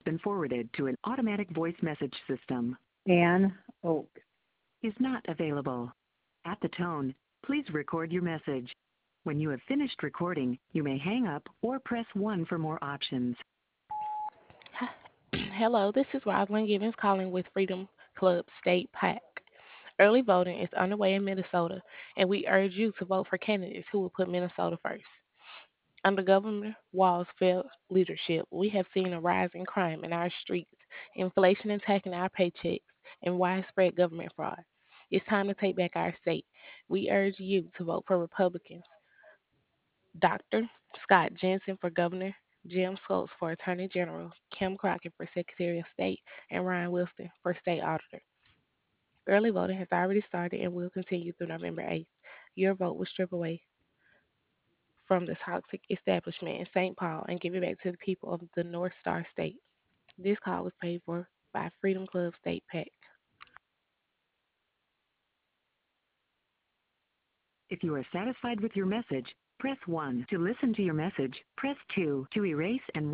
been forwarded to an automatic voice message system. Ann Oak. Is not available. At the tone, please record your message. When you have finished recording, you may hang up or press 1 for more options. Hello, this is Rosalind Givens calling with Freedom Club State PAC. Early voting is underway in Minnesota, and we urge you to vote for candidates who will put Minnesota first. Under Governor Walz's failed leadership, we have seen a rise in crime in our streets, inflation attacking our paychecks, and widespread government fraud. It's time to take back our state. We urge you to vote for Republicans. Dr. Scott Jensen for Governor, Jim Schultz for Attorney General, Kim Crockett for Secretary of State, and Ryan Wilson for State Auditor. Early voting has already started and will continue through November 8th. Your vote will strip away from the toxic establishment in St. Paul and give it back to the people of the North Star State. This call was paid for by Freedom Club State PAC. If you are satisfied with your message, press 1. To listen to your message, press 2. To erase and